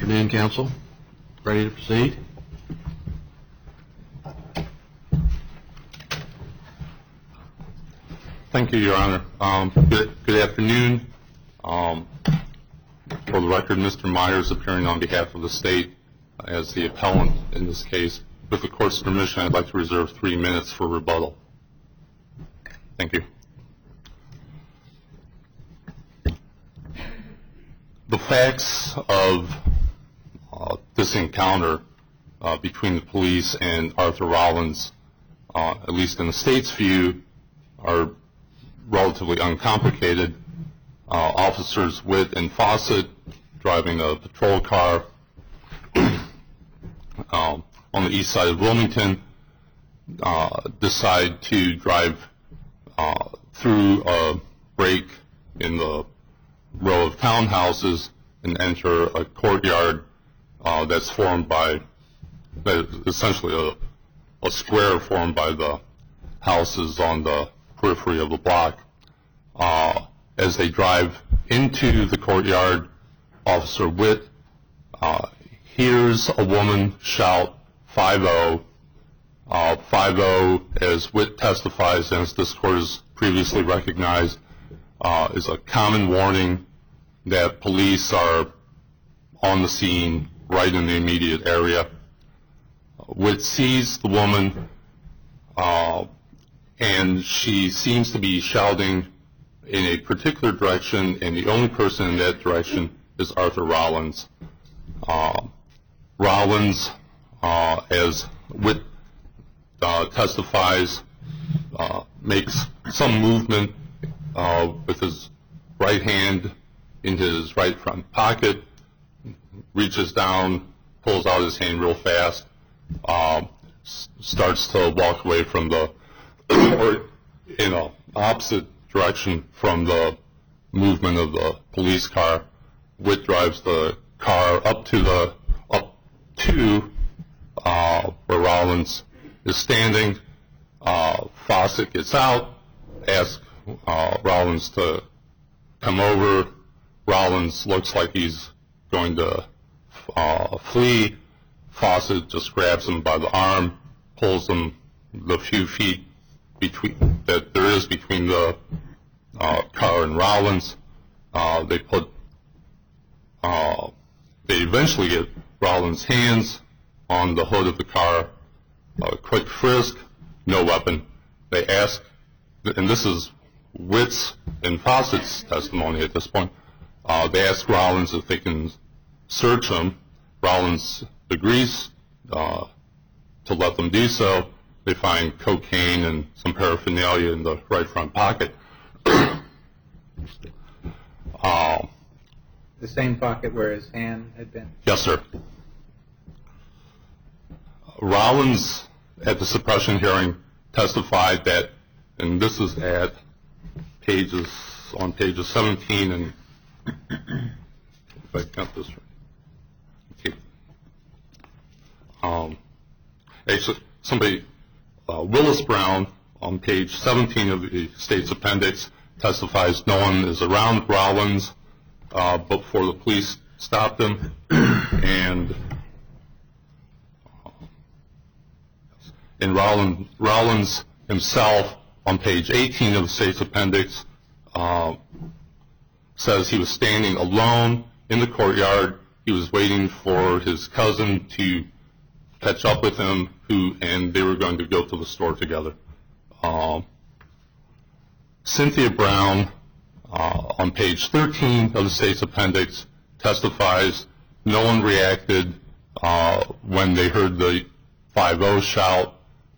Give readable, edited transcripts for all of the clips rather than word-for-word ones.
afternoon, counsel. Ready to proceed? Thank you, Your Honor. Good afternoon. For the record, Mr. Myers appearing on behalf of the state as the appellant in this case. With the court's permission, I'd like to reserve 3 minutes for rebuttal. Thank you. The facts of this encounter between the police and Arthur Rollins, at least in the state's view, are relatively uncomplicated. Officers Witt and Fawcett, driving a patrol car on the east side of Wilmington, decide to drive through a break in the row of townhouses and enter a courtyard that's formed by, essentially a square formed by the houses on the periphery of the block. As they drive into the courtyard, Officer Witt hears a woman shout 5-0. 5-0, as Witt testifies, and as this court has previously recognized, is a common warning that police are on the scene right in the immediate area. Witt sees the woman, and she seems to be shouting in a particular direction, and the only person in that direction is Arthur Rollins. Rollins, as Witt testifies, makes some movement with his right hand in his right front pocket, reaches down, pulls out his hand real fast, starts to walk away from the, or in an opposite direction from the movement of the police car. Witt drives the car up to where Rollins is standing. Fawcett gets out, asks Rollins to come over. Rollins looks like he's going to flee. Fawcett just grabs him by the arm, pulls him the few feet that there is between the car and Rollins. They eventually get Rollins' hands on the hood of the car. Quick frisk, no weapon. They ask, and this is Witt's and Fawcett's testimony at this point, they ask Rollins if they can search him. Rollins agrees to let them do so. They find cocaine and some paraphernalia in the right front pocket. The same pocket where his hand had been? Yes, sir. Rollins, at the suppression hearing, testified that, and this is at pages 17 and, if I count this right. Okay. Actually, Willis Brown, on page 17 of the state's appendix, testifies no one is around Rollins before the police stopped him, and Rollins himself, on page 18 of the state's appendix, says he was standing alone in the courtyard. He was waiting for his cousin to catch up with him, and they were going to go to the store together. Cynthia Brown, on page 13 of the state's appendix, testifies no one reacted when they heard the 5-0 shout.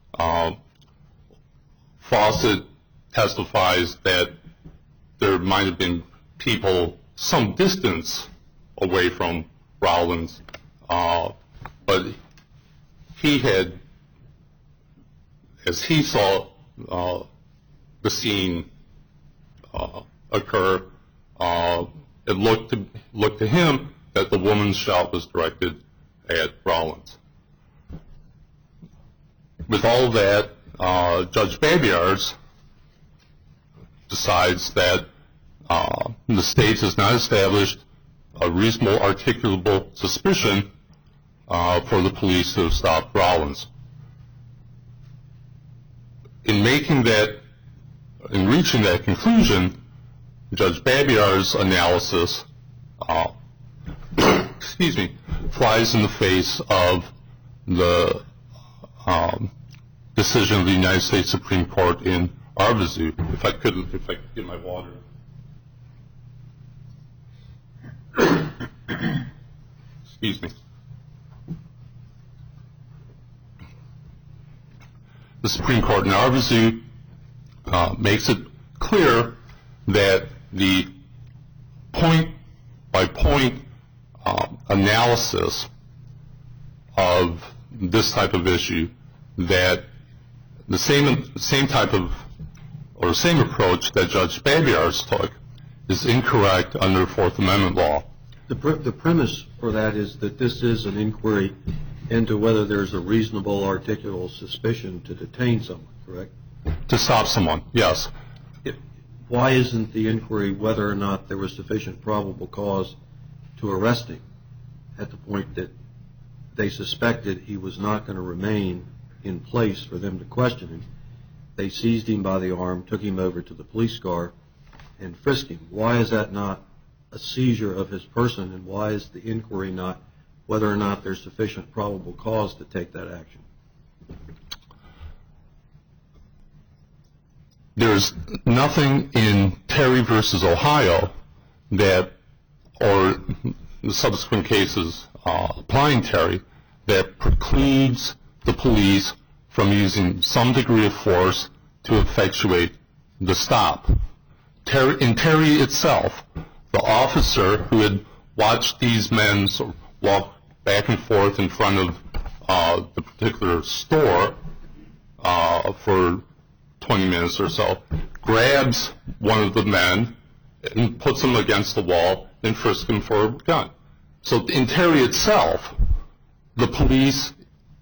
Fawcett testifies that there might have been people some distance away from Rollins, but he had, as he saw the scene occur, it looked to him that the woman's shout was directed at Rollins. With all of that, Judge Babiars decides that the state has not established a reasonable articulable suspicion for the police to stop Rollins. In reaching that conclusion, Judge Babier's analysis flies in the face of the decision of the United States Supreme Court in Arvizu. If I could get my water. Excuse me. The Supreme Court in Arvizu makes it clear that the point-by-point analysis of this type of issue, that the same type of or same approach that Judge Babier's took is incorrect under Fourth Amendment law. The premise for that is that this is an inquiry into whether there's a reasonable articulable suspicion to detain someone, correct? To stop someone, yes. Why isn't the inquiry whether or not there was sufficient probable cause to arrest him at the point that they suspected he was not going to remain in place for them to question him? They seized him by the arm, took him over to the police car, and frisked him. Why is that not a seizure of his person, and why is the inquiry not whether or not there's sufficient probable cause to take that action? There's nothing in Terry versus Ohio that, or the subsequent cases applying Terry, that precludes the police from using some degree of force to effectuate the stop. In Terry itself, the officer who had watched these men walk back and forth in front of the particular store for 20 minutes or so, grabs one of the men and puts him against the wall and frisks him for a gun. So in Terry itself, the police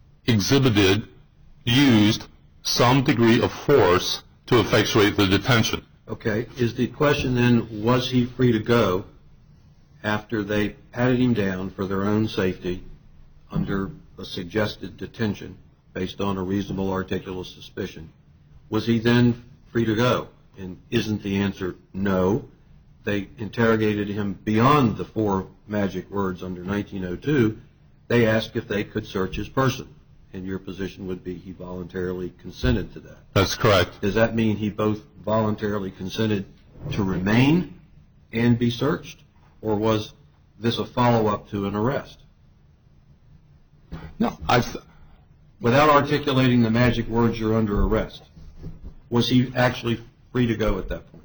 used some degree of force to effectuate the detention. Okay. Is the question then, was he free to go after they patted him down for their own safety under a suggested detention based on a reasonable articulable suspicion? Was he then free to go? And isn't the answer no? They interrogated him beyond the 4 magic words under 1902. They asked if they could search his person. And your position would be he voluntarily consented to that. That's correct. Does that mean he both voluntarily consented to remain and be searched? Or was this a follow-up to an arrest? No. Without articulating the magic words, you're under arrest. Was he actually free to go at that point?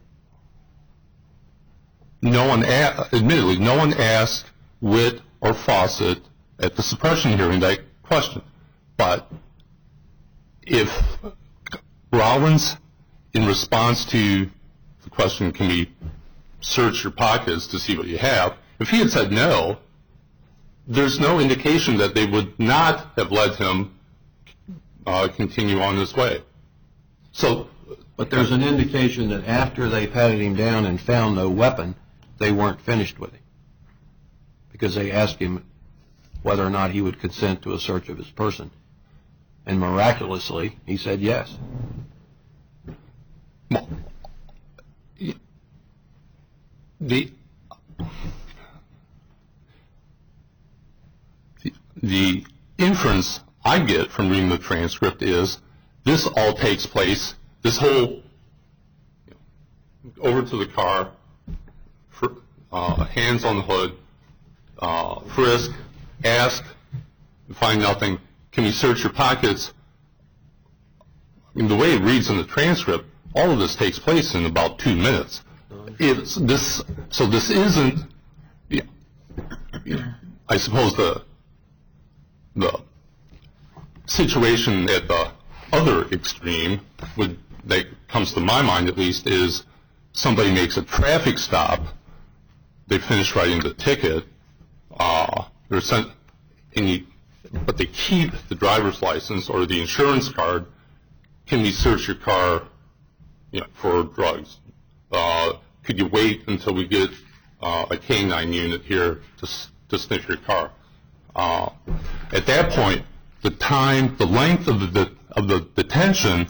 Admittedly, no one asked Witt or Fawcett at the suppression hearing that question. But if Rollins, in response to the question, can we search your pockets to see what you have, if he had said no, there's no indication that they would not have let him continue on this way. But there's an indication that after they patted him down and found no weapon, they weren't finished with him, because they asked him whether or not he would consent to a search of his person. And miraculously, he said yes. The inference I get from reading the transcript is this all takes place, this whole over to the car, hands on the hood, frisk, ask, find nothing, can we search your pockets? I mean, the way it reads in the transcript, all of this takes place in about 2 minutes. So this isn't, I suppose the situation at the other extreme that comes to my mind at least is somebody makes a traffic stop, they finish writing the ticket, but they keep the driver's license or the insurance card. Can we search your car for drugs? Could you wait until we get a canine unit here to sniff your car. At that point, the length of the detention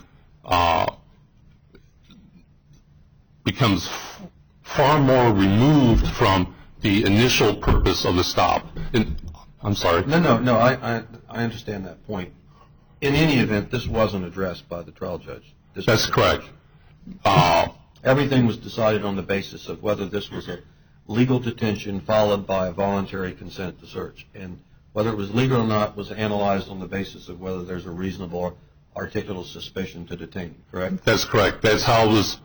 becomes far more removed from the initial purpose of the stop. I'm sorry. No, I understand that point. In any event, this wasn't addressed by the trial judge. That's correct. Everything was decided on the basis of whether this was a legal detention followed by a voluntary consent to search. And whether it was legal or not was analyzed on the basis of whether there's a reasonable articulable suspicion to detain, correct? That's correct. That's how it was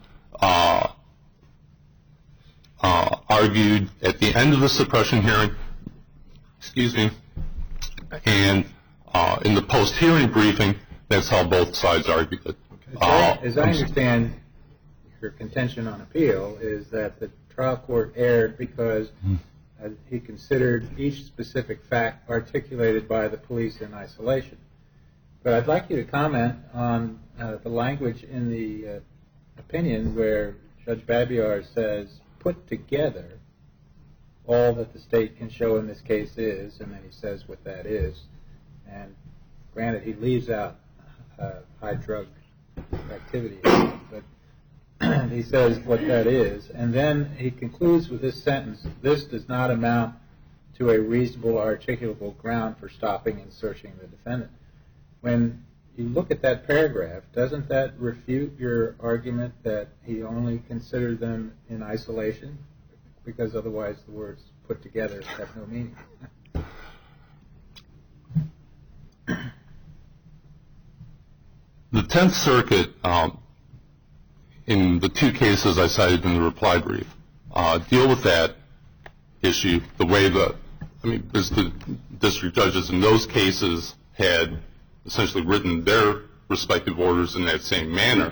argued at the end of the suppression hearing. Excuse me. And in the post-hearing briefing, that's how both sides argued it. As I understand your contention on appeal is that the trial court erred because he considered each specific fact articulated by the police in isolation. But I'd like you to comment on the language in the opinion where Judge Babiar says, put together all that the state can show in this case is, and then he says what that is. And granted, he leaves out high drug activity, but he says what that is. And then he concludes with this sentence, this does not amount to a reasonable articulable ground for stopping and searching the defendant. When you look at that paragraph, doesn't that refute your argument that he only considered them in isolation? Because otherwise the words put together have no meaning. The Tenth Circuit, in the two cases I cited in the reply brief, deal with that issue the way the district judges in those cases had essentially written their respective orders in that same manner.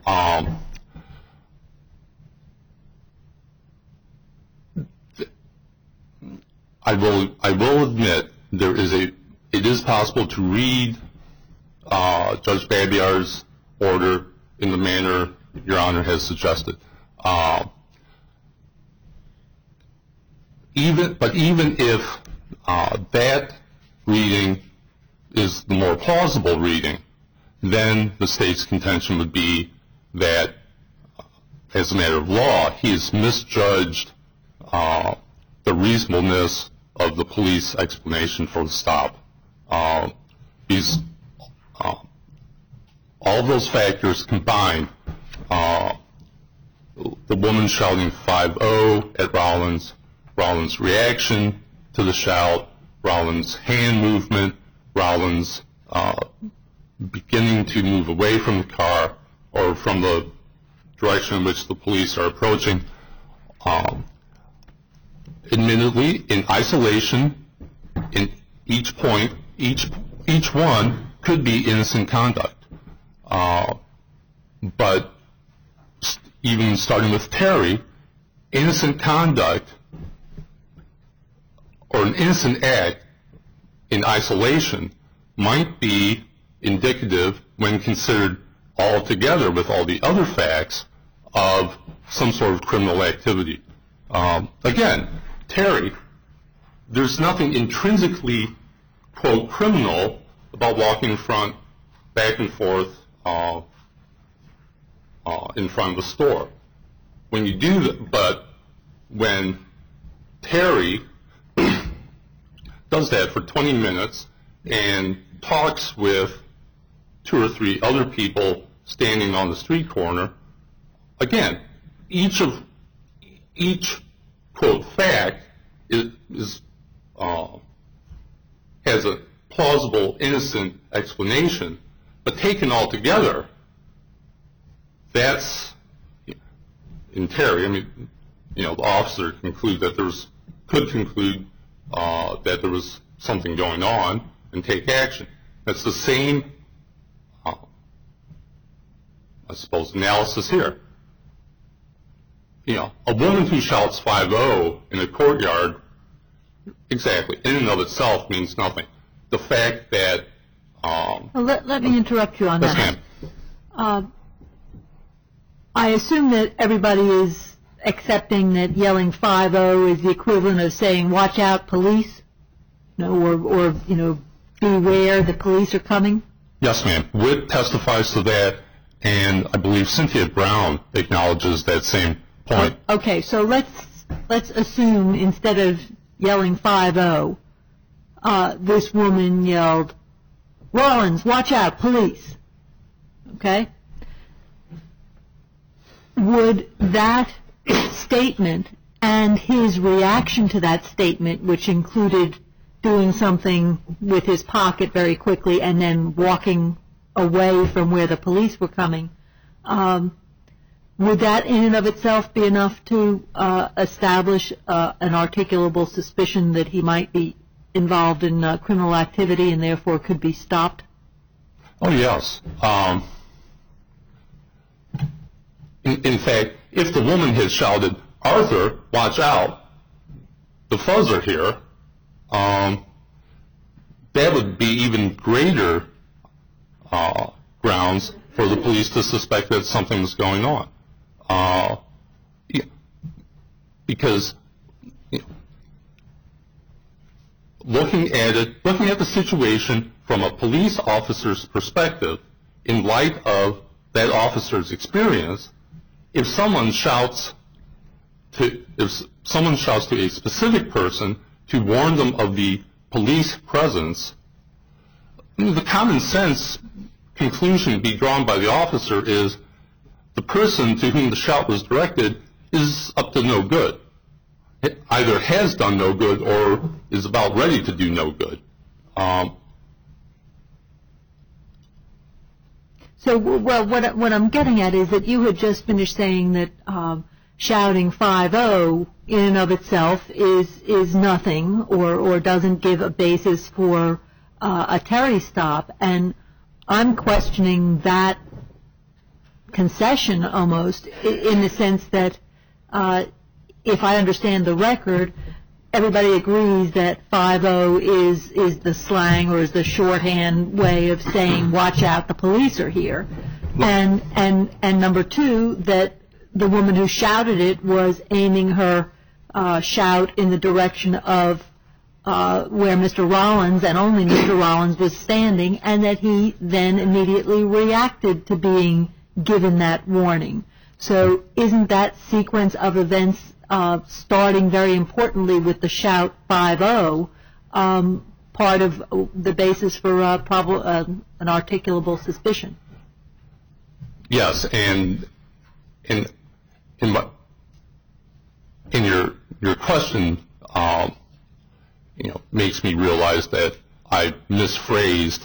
I will admit it is possible to read Judge Babiar's order in the manner Your Honor has suggested. But even if that reading is the more plausible reading, then the state's contention would be that, as a matter of law, he has misjudged the reasonableness of the police explanation for the stop. All those factors combined, the woman shouting 5-0 at Rollins, Rollins' reaction to the shout, Rollins' hand movement, Rollins beginning to move away from the car or from the direction in which the police are approaching. Admittedly, in isolation, in each point, each one could be innocent conduct. But even starting with Terry, innocent conduct or an innocent act in isolation might be indicative when considered all together with all the other facts of some sort of criminal activity. Again, Terry, there's nothing intrinsically, quote, criminal about walking in front, back and forth in front of a store. When you do that, but when Terry does that for 20 minutes and talks with 2 or 3 other people standing on the street corner, again, each quote fact has a plausible, innocent explanation, but taken all together, that's in Terry. The officer could conclude that there was something going on and take action. That's the same, I suppose, analysis here. A woman who shouts 5-0 in a courtyard, exactly, in and of itself means nothing. The fact that... let me interrupt you on that. Yes, ma'am. I assume that everybody is accepting that yelling 5-0 is the equivalent of saying, watch out, police? Or beware, the police are coming? Yes, ma'am. Witt testifies to that, and I believe Cynthia Brown acknowledges that same point. Okay, so let's assume instead of yelling 5-0, this woman yelled, Rollins, watch out, police. Okay? Would that statement and his reaction to that statement, which included doing something with his pocket very quickly and then walking away from where the police were coming, would that in and of itself be enough to establish an articulable suspicion that he might be involved in criminal activity and therefore could be stopped? Oh, yes. In fact, if the woman had shouted, Arthur, watch out, the fuzz are here, that would be even greater grounds for the police to suspect that something was going on. Because looking at the situation from a police officer's perspective, in light of that officer's experience, if someone shouts to a specific person to warn them of the police presence, the common sense conclusion to be drawn by the officer is the person to whom the shout was directed is up to no good. It either has done no good or is about ready to do no good. So, well, what I'm getting at is that you had just finished saying that shouting 5-0 in and of itself is nothing or doesn't give a basis for a Terry stop, and I'm questioning that concession almost in the sense that if I understand the record, everybody agrees that 5-0 is the slang or is the shorthand way of saying watch out, the police are here, and number two, that the woman who shouted it was aiming her shout in the direction of where Mr. Rollins and only Mr. Rollins was standing, and that he then immediately reacted to being given that warning. So isn't that sequence of events starting very importantly with the shout 5-0 part of the basis for an articulable suspicion? Yes, and in your question, makes me realize that I misphrased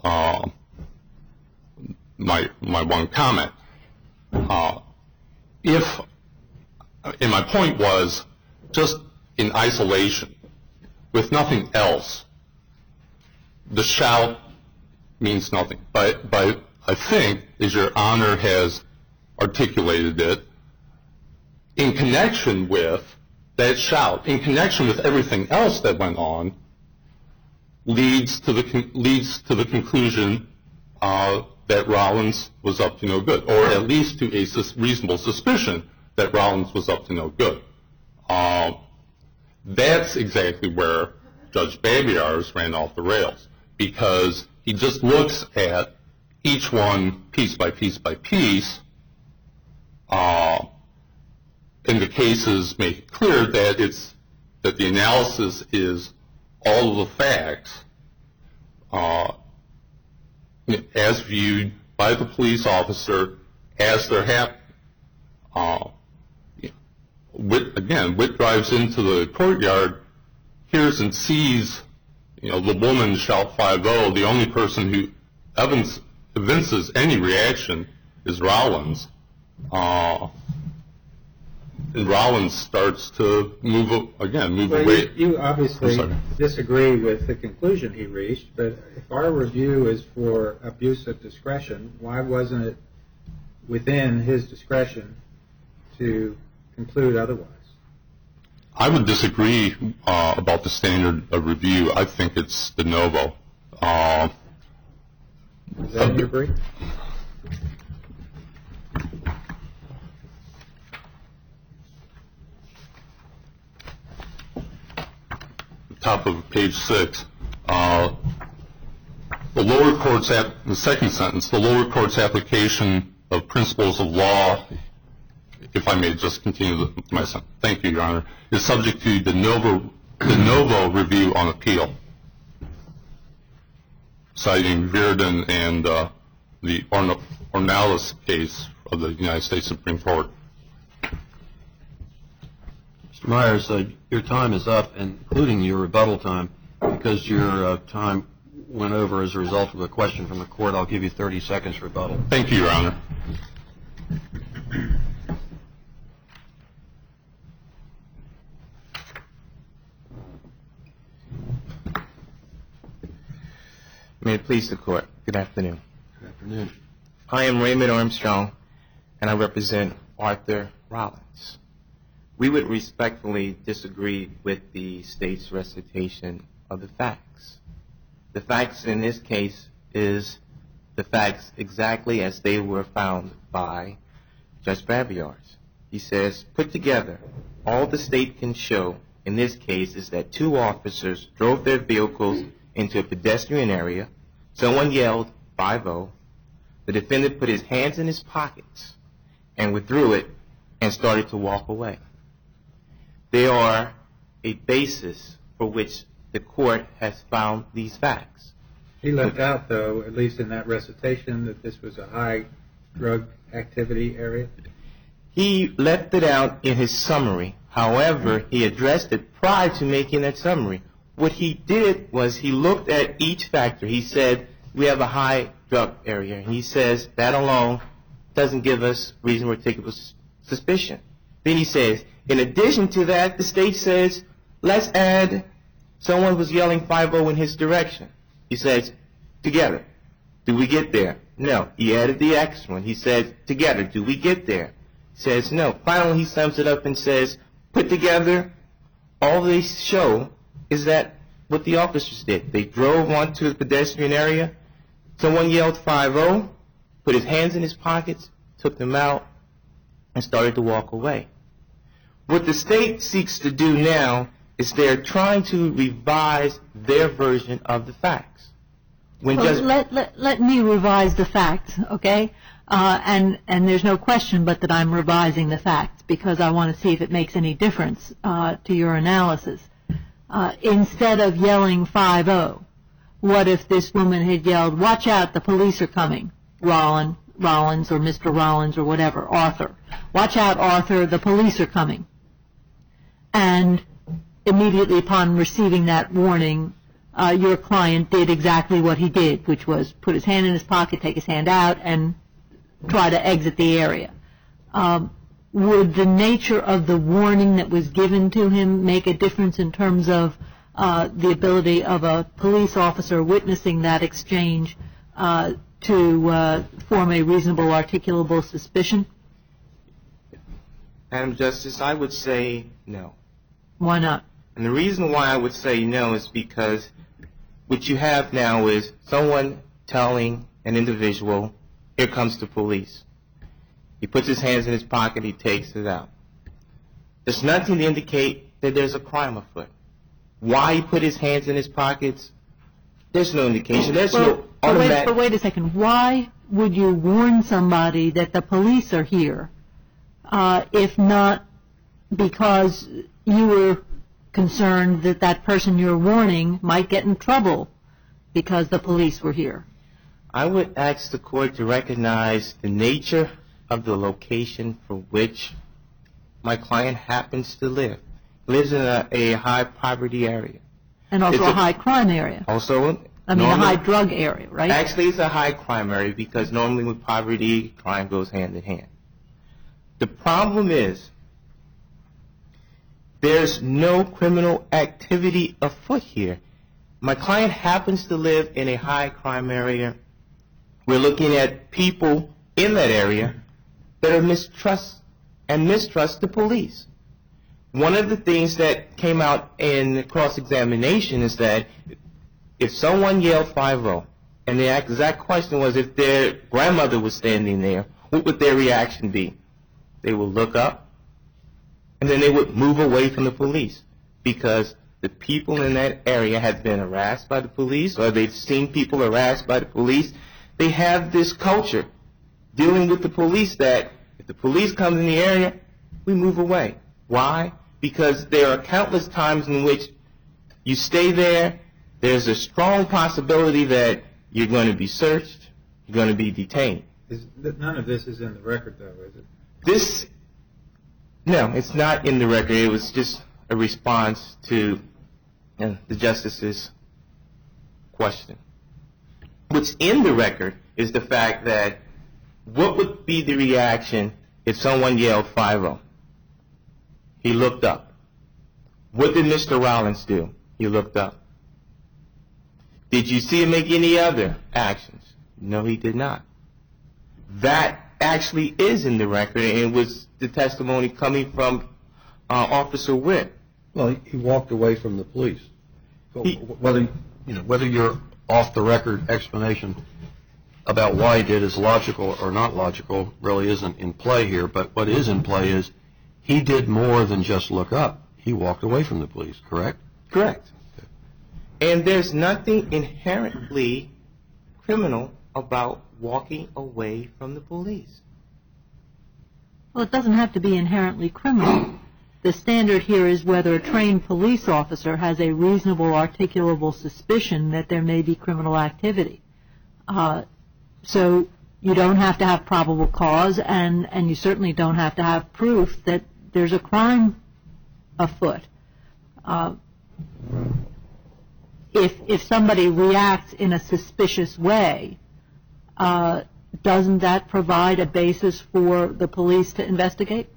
my one comment. And my point was, just in isolation, with nothing else, the shout means nothing. But I think, as Your Honor has articulated it, in connection with that shout, in connection with everything else that went on, leads to the conclusion that Rollins was up to no good, or at least to a reasonable suspicion that Rollins was up to no good. That's exactly where Judge Babiars ran off the rails, because he just looks at each one piece by piece by piece, and the cases make it clear that the analysis is all of the facts as viewed by the police officer as they're happening. Witt drives into the courtyard, hears and sees, the woman shout 5-0. The only person who evinces any reaction is Rollins. And Rollins starts to move away. You obviously disagree with the conclusion he reached, but if our review is for abuse of discretion, why wasn't it within his discretion to conclude otherwise? I would disagree about the standard of review. I think it's de novo. Is that your brief? top of page 6. The lower court's the second sentence, the lower court's application of principles of law, if I may just continue my sentence. Thank you, Your Honor, is subject to de novo review on appeal, citing Virden and the Ornelas case of the United States Supreme Court. Mr. Myers, your time is up, including your rebuttal time. Because your time went over as a result of a question from the court, I'll give you 30 seconds rebuttal. Thank you, Your Honor. May it please the Court. Good afternoon. Good afternoon. I am Raymond Armstrong, and I represent Arthur Rollins. We would respectfully disagree with the State's recitation of the facts. The facts in this case is the facts exactly as they were found by Judge Babiars. He says, put together, all the State can show in this case is that two officers drove their vehicles into a pedestrian area. Someone yelled, 5-0. The defendant put his hands in his pockets and withdrew it and started to walk away. They are a basis for which the court has found these facts. He left out, though, at least in that recitation, that this was a high drug activity area. He left it out in his summary. However, he addressed it prior to making that summary. What he did was he looked at each factor. He said, we have a high drug area. And he says, that alone doesn't give us reasonable articulable suspicion. Then he says, in addition to that, the State says, let's add someone was yelling 5-0 in his direction. He says, together. Do we get there? No. He added the extra one. He says, together. Do we get there? He says, no. Finally, he sums it up and says, put together, all they show is that what the officers did. They drove onto the pedestrian area. Someone yelled 5-0, put his hands in his pockets, took them out, and started to walk away. What the State seeks to do now is they're trying to revise their version of the facts. Let me revise the facts, okay? And there's no question but that I'm revising the facts because I want to see if it makes any difference to your analysis. Instead of yelling 5-0, what if this woman had yelled, watch out, the police are coming, Rollins or Mr. Rollins or whatever, Arthur. Watch out, Arthur, the police are coming. And immediately upon receiving that warning, your client did exactly what he did, which was put his hand in his pocket, take his hand out, and try to exit the area. Would the nature of the warning that was given to him make a difference in terms of the ability of a police officer witnessing that exchange to form a reasonable articulable suspicion? Madam Justice, I would say no. Why not? And the reason why I would say no is because what you have now is someone telling an individual, here comes the police. He puts his hands in his pocket, he takes it out. There's nothing to indicate that there's a crime afoot. Why he put his hands in his pockets, there's no indication. There's no automatic... But wait a second. Why would you warn somebody that the police are here if not because you were concerned that that person you're warning might get in trouble because the police were here? I would ask the court to recognize the nature of the location for which my client happens to live. He lives in a high poverty area. And also a high crime area. Also, a high drug area, right? Actually, it's a high crime area because normally with poverty, crime goes hand in hand. The problem is there's no criminal activity afoot here. My client happens to live in a high crime area. We're looking at people in that area that are mistrust the police. One of the things that came out in cross-examination is that if someone yelled 5-0, and the exact question was if their grandmother was standing there, what would their reaction be? They would look up, and then they would move away from the police because the people in that area have been harassed by the police or they've seen people harassed by the police, they have this culture dealing with the police that if the police come in the area, we move away. Why? Because there are countless times in which you stay there, there's a strong possibility that you're going to be searched, you're going to be detained. None of this is in the record, though, is it? No, it's not in the record. It was just a response to the Justice's question. What's in the record is the fact that what would be the reaction if someone yelled 5-0? He looked up. What did Mr. Rollins do? He looked up. Did you see him make any other actions? No, he did not. That actually is in the record, and it was the testimony coming from Officer Witt. Well, he walked away from the police. Whether your off-the-record explanation about why he did is logical or not logical really isn't in play here, but what is in play is he did more than just look up. He walked away from the police, correct? Correct. And there's nothing inherently criminal about walking away from the police. Well, it doesn't have to be inherently criminal. The standard here is whether a trained police officer has a reasonable, articulable suspicion that there may be criminal activity. So you don't have to have probable cause, and you certainly don't have to have proof that there's a crime afoot. If somebody reacts in a suspicious way, doesn't that provide a basis for the police to investigate?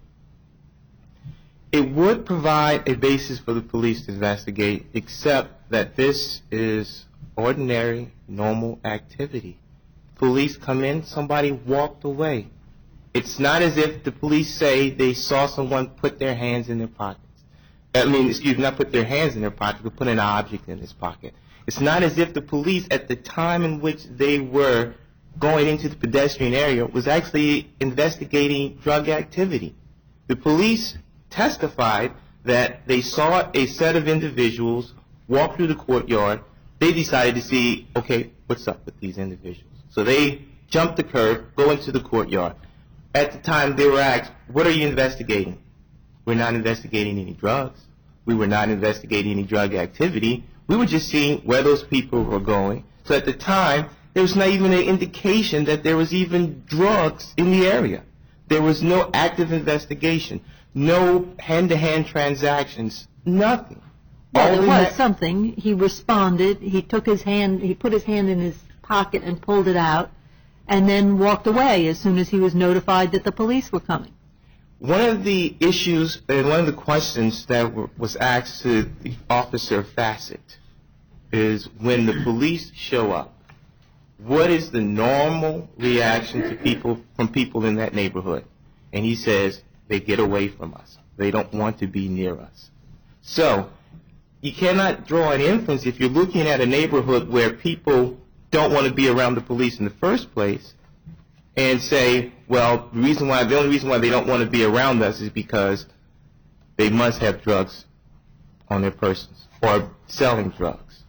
It would provide a basis for the police to investigate, except that this is ordinary, normal activity. Police come in, somebody walked away. It's not as if the police say they saw someone put their hands in their pockets. Not put their hands in their pocket, but put an object in his pocket. It's not as if the police, at the time in which they were going into the pedestrian area, was actually investigating drug activity. The police testified that they saw a set of individuals walk through the courtyard. They decided to see, okay, what's up with these individuals? So they jumped the curb, go into the courtyard. At the time, they were asked, what are you investigating? We're not investigating any drugs. We were not investigating any drug activity. We were just seeing where those people were going. So at the time, there was not even an indication that there was even drugs in the area. There was no active investigation, no hand-to-hand transactions, nothing. Well, there was something. He responded. He put his hand in his pocket and pulled it out, and then walked away as soon as he was notified that the police were coming. One of the issues and one of the questions that was asked to the Officer Fassett is when the police show up, what is the normal reaction to people in that neighborhood? And he says, they get away from us. They don't want to be near us. So you cannot draw an inference if you're looking at a neighborhood where people don't want to be around the police in the first place and say, well, the only reason why they don't want to be around us is because they must have drugs on their persons or selling drugs.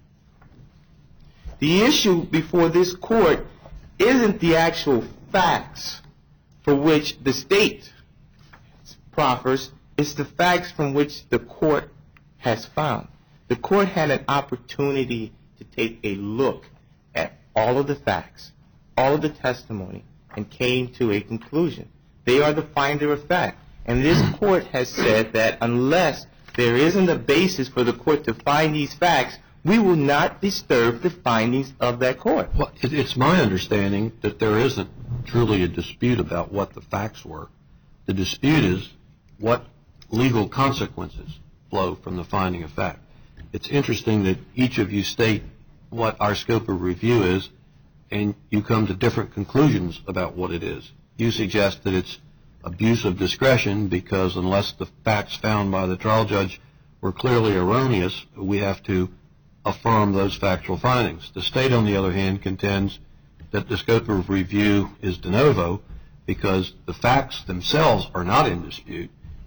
The issue before this court isn't the actual facts for which the state proffers, it's the facts from which the court has found. The court had an opportunity to take a look at all of the facts, all of the testimony, and came to a conclusion. They are the finder of fact. And this court has said that unless there isn't a basis for the court to find these facts, we will not disturb the findings of that court. Well, it's my understanding that there isn't truly a dispute about what the facts were. The dispute is what legal consequences flow from the finding of fact. It's interesting that each of you state what our scope of review is, and you come to different conclusions about what it is. You suggest that it's abuse of discretion because unless the facts found by the trial judge were clearly erroneous, we have to affirm those factual findings. The state, on the other hand, contends that the scope of review is de novo because the facts themselves are not in dispute.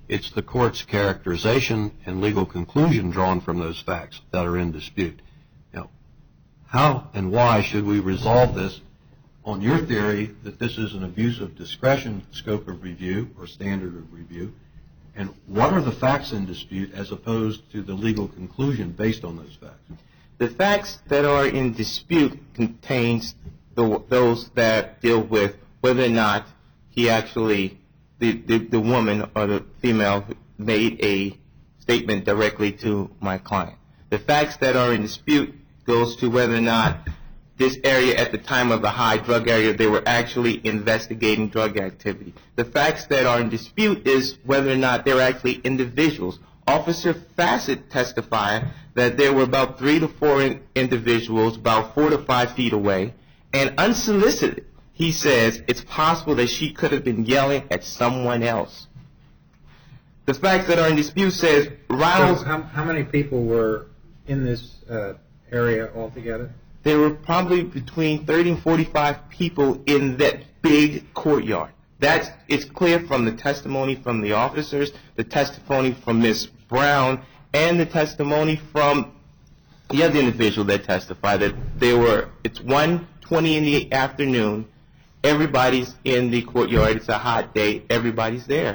It's the court's characterization and legal conclusion drawn from those facts that are in dispute. Now, how and why should we resolve this on your theory that this is an abuse of discretion scope of review or standard of review? And what are the facts in dispute as opposed to the legal conclusion based on those facts? The facts that are in dispute contains those that deal with whether or not he actually, the woman or the female made a statement directly to my client. The facts that are in dispute goes to whether or not this area at the time of the high drug area, they were actually investigating drug activity. The facts that are in dispute is whether or not they were actually individuals. Officer Fassett testified that there were about 3 to 4 individuals about 4 to 5 feet away, and unsolicited, he says it's possible that she could have been yelling at someone else. The facts that are in dispute says Riles... So how many people were in this area altogether? There were probably between 30 and 45 people in that big courtyard. It's clear from the testimony from the officers, the testimony from Ms. Brown, and the testimony from the other individual that testified that it's 1:20 in the afternoon, everybody's in the courtyard, it's a hot day, everybody's there.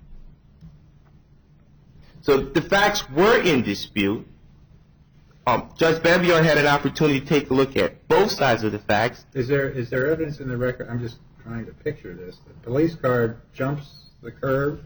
So the facts were in dispute. Judge Beviard had an opportunity to take a look at both sides of the facts. Is there evidence in the record? I'm just trying to picture this. The police car jumps the curb,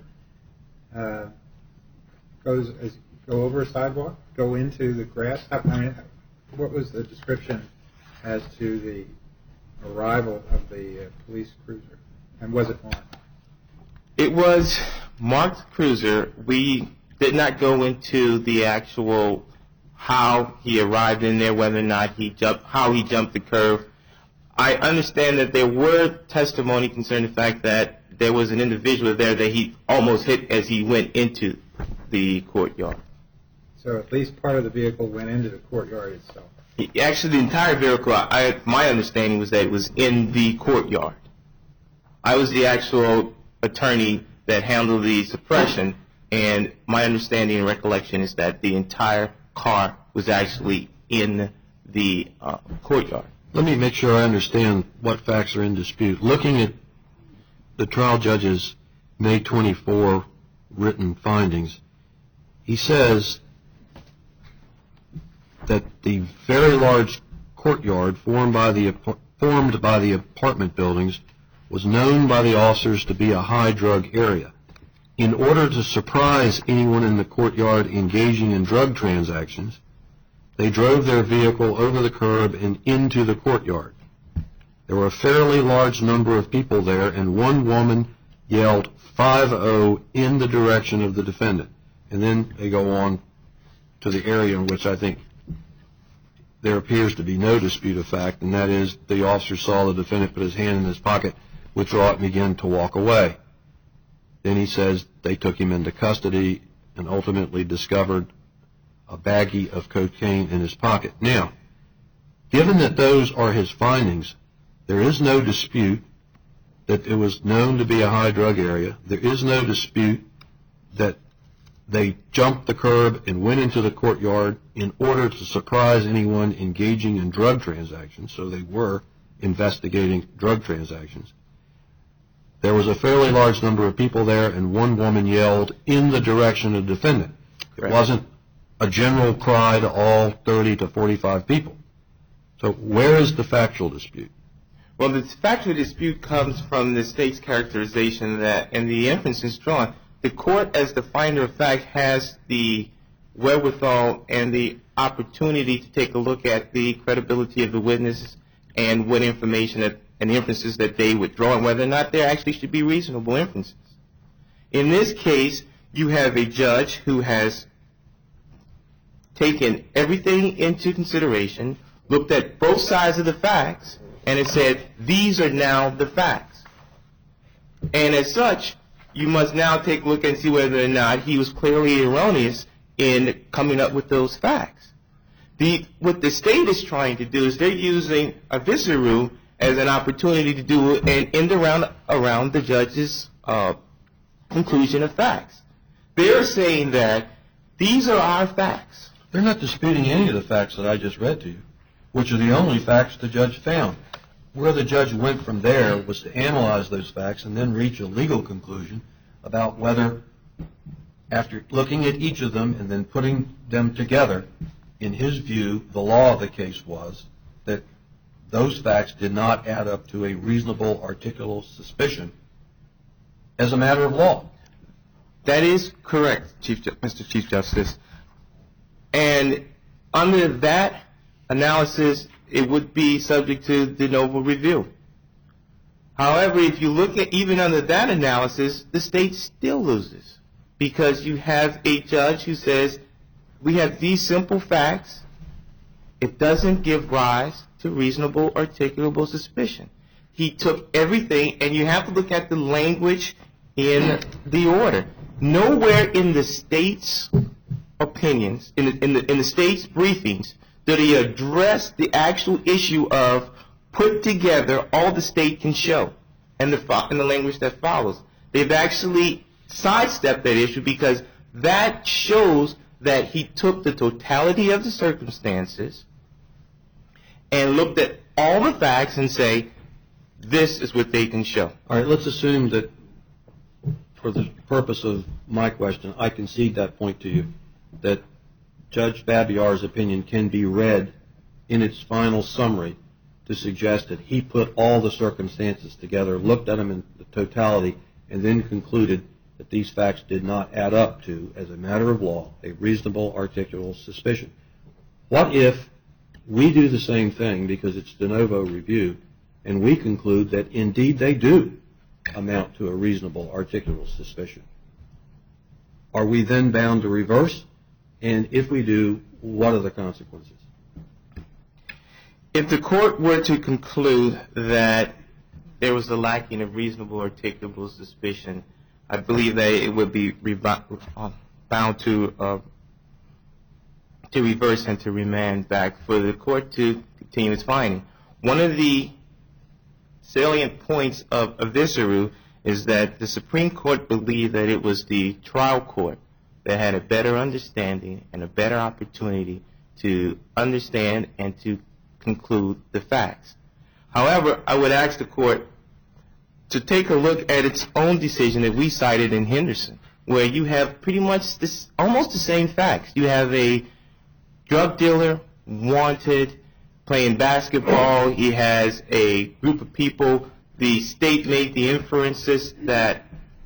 go over a sidewalk, go into the grass. I mean, what was the description as to the arrival of the police cruiser? And was it marked? It was marked cruiser. We did not go into the actual how he arrived in there, whether or not how he jumped the curve. I understand that there were testimony concerning the fact that there was an individual there that he almost hit as he went into the courtyard. So at least part of the vehicle went into the courtyard itself. Actually, the entire vehicle, my understanding was that it was in the courtyard. I was the actual attorney that handled the suppression, and my understanding and recollection is that the entire car was actually in the courtyard. Let me make sure I understand what facts are in dispute. Looking at the trial judge's May 24 written findings, he says that the very large courtyard formed by the apartment buildings was known by the officers to be a high drug area. In order to surprise anyone in the courtyard engaging in drug transactions, they drove their vehicle over the curb and into the courtyard. There were a fairly large number of people there, and one woman yelled 5-0 in the direction of the defendant. And then they go on to the area in which I think there appears to be no dispute of fact, and that is the officer saw the defendant put his hand in his pocket, withdraw it, and begin to walk away. Then he says they took him into custody and ultimately discovered a baggie of cocaine in his pocket. Now, given that those are his findings, there is no dispute that it was known to be a high drug area. There is no dispute that they jumped the curb and went into the courtyard in order to surprise anyone engaging in drug transactions, so they were investigating drug transactions. There was a fairly large number of people there, and one woman yelled in the direction of the defendant. It wasn't a general cry to all 30 to 45 people. So where is the factual dispute? Well, the factual dispute comes from the state's characterization that, and the inference is drawn, the court, as the finder of fact, has the wherewithal and the opportunity to take a look at the credibility of the witnesses and what information and the inferences that they would draw, and whether or not there actually should be reasonable inferences. In this case, you have a judge who has taken everything into consideration, looked at both sides of the facts, and it said, these are now the facts. And as such, you must now take a look and see whether or not he was clearly erroneous in coming up with those facts. What the state is trying to do is they're using a viceroy as an opportunity to do an end around the judge's conclusion of facts. they're saying that these are our facts. They're not disputing any of the facts that I just read to you, which are the only facts the judge found. Where the judge went from there was to analyze those facts and then reach a legal conclusion about whether, after looking at each of them and then putting them together, in his view, the law of the case was that those facts did not add up to a reasonable articulable suspicion as a matter of law. That is correct, Mr. Chief Justice. And under that analysis, it would be subject to de novo review. However, if you look at even under that analysis, the state still loses because you have a judge who says, we have these simple facts. It doesn't give rise to reasonable articulable suspicion. He took everything, and you have to look at the language in the order. Nowhere in the state's opinions, in the state's briefings, did he address the actual issue of put together all the state can show and the language that follows. They've actually sidestepped that issue because that shows that he took the totality of the circumstances and looked at all the facts and say, this is what they can show. All right, let's assume that for the purpose of my question, I concede that point to you, that Judge Babiar's opinion can be read in its final summary to suggest that he put all the circumstances together, looked at them in the totality, and then concluded that these facts did not add up to, as a matter of law, a reasonable articulable suspicion. What if we do the same thing because it's de novo review, and we conclude that indeed they do amount to a reasonable articulable suspicion? Are we then bound to reverse? And if we do, what are the consequences? If the court were to conclude that there was a lacking of reasonable articulable suspicion, I believe that it would be bound to reverse and to remand back for the court to continue its finding. One of the salient points of Viseru is that the Supreme Court believed that it was the trial court that had a better understanding and a better opportunity to understand and to conclude the facts. However, I would ask the court to take a look at its own decision that we cited in Henderson, where you have pretty much almost the same facts. You have a drug dealer wanted playing basketball. He has a group of people. The state made the inferences that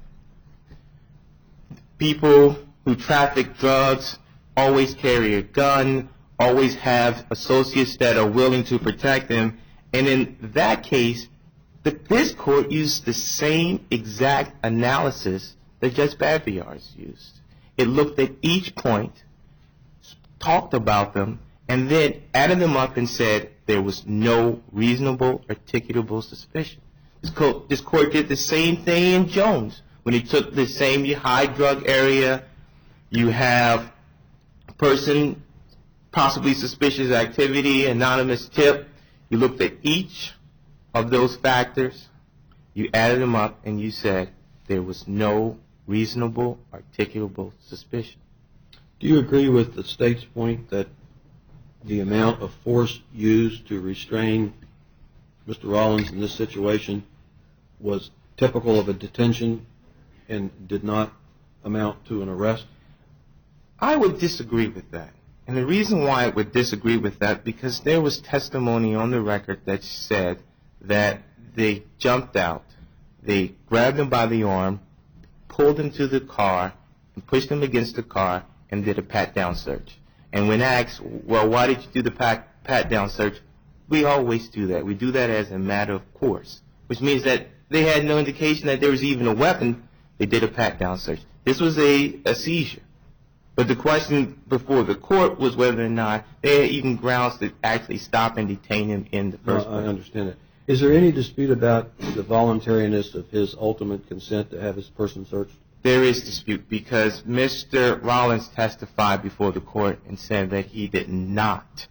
people who traffic drugs always carry a gun, always have associates that are willing to protect them. And in that case, this court used the same exact analysis that Judge Babiar's used. It looked at each point, talked about them, and then added them up and said there was no reasonable articulable suspicion. This court did the same thing in Jones. When he took the same high drug area, you have a person, possibly suspicious activity, anonymous tip. You looked at each of those factors, you added them up, and you said there was no reasonable articulable suspicion. Do you agree with the state's point that the amount of force used to restrain Mr. Rollins in this situation was typical of a detention and did not amount to an arrest? I would disagree with that. And the reason why I would disagree with that, because there was testimony on the record that said that they jumped out, they grabbed him by the arm, pulled him to the car, and pushed him against the car, and did a pat-down search. And when asked, well, why did you do the pat-down search? We always do that. We do that as a matter of course, which means that they had no indication that there was even a weapon. They did a pat-down search. This was a seizure. But the question before the court was whether or not they had even grounds to actually stop and detain him in the first place. I understand that. Is there any dispute about the voluntariness of his ultimate consent to have his person searched? There is dispute because Mr. Rollins testified before the court and said that he did not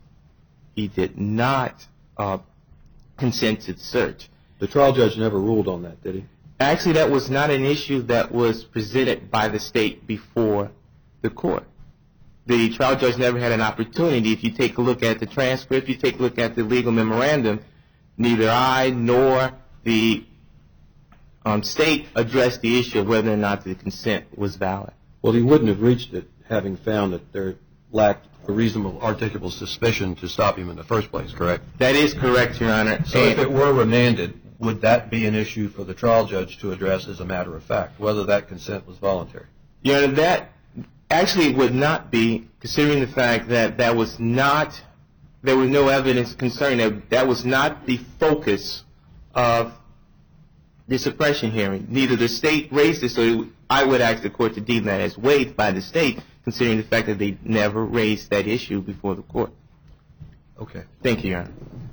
consent to the search. The trial judge never ruled on that, did he? Actually, that was not an issue that was presented by the state before the court. The trial judge never had an opportunity. If you take a look at the transcript, you take a look at the legal memorandum, neither I nor the state addressed the issue of whether or not the consent was valid. Well, he wouldn't have reached it having found that there lacked a reasonable articulable suspicion to stop him in the first place, correct? That is correct, Your Honor. So if it were remanded, would that be an issue for the trial judge to address as a matter of fact, whether that consent was voluntary? Your Honor, that actually would not be, considering the fact that there was no evidence concerning that. That was not the focus of the suppression hearing. Neither the state raised it, so I would ask the court to deem that as waived by the state, considering the fact that they never raised that issue before the court. Okay. Thank you, Your Honor.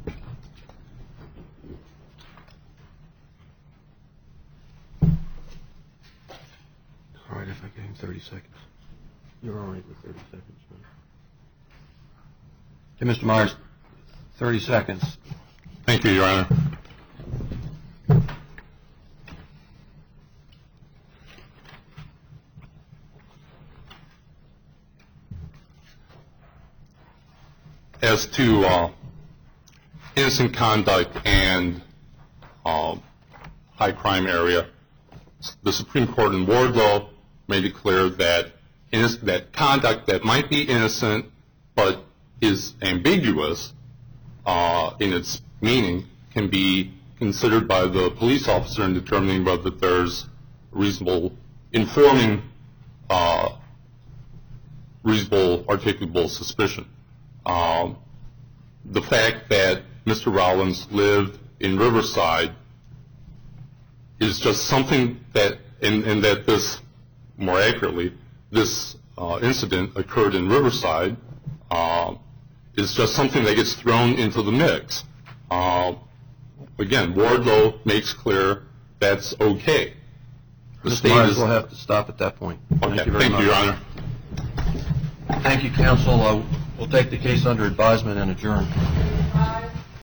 All right, if I gave him 30 seconds. You're all right with 30 seconds, right? Okay, Mr. Myers, 30 seconds. Thank you, Your Honor. As to innocent conduct and high crime area, the Supreme Court in Wardlow made it clear that conduct that might be innocent but is ambiguous in its meaning can be considered by the police officer in determining whether there's reasonable articulable suspicion. The fact that Mr. Rollins lived in Riverside is just something that, and that this, more accurately, this incident occurred in Riverside, is just something that gets thrown into the mix. Again, Wardlow makes clear that's okay. Mr. Myers will have to stop at that point. Okay. Thank you very much. Your Honor. Thank you, counsel. We'll take the case under advisement and adjourn.